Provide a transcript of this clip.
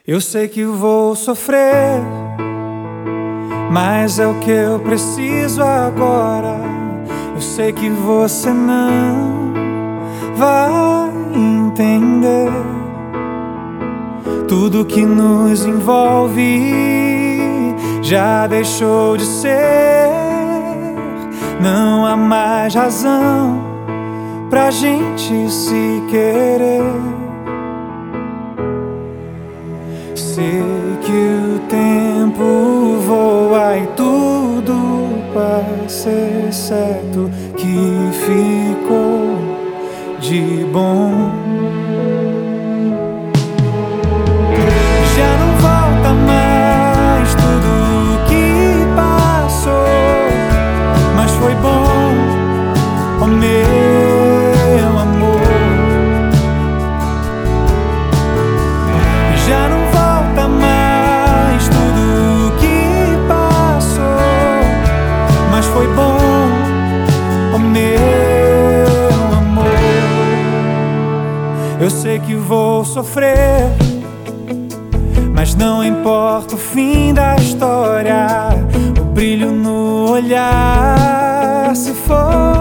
Eu sei que vou sofrer, mas é o que eu preciso agora. Eu sei que você não vai entender. Tudo que nos envolve já deixou de ser. Não há mais razão pra gente se querer. Sei que o tempo voa e tudo vai ser certo, que ficou de bom. Já não volta mais tudo que passou, mas foi bom, oh meu amor. Já não volta mais tudo que passou, mas foi bom, oh meu amor. Eu sei que vou sofrer, mas não importa o fim da história, o brilho no olhar se for.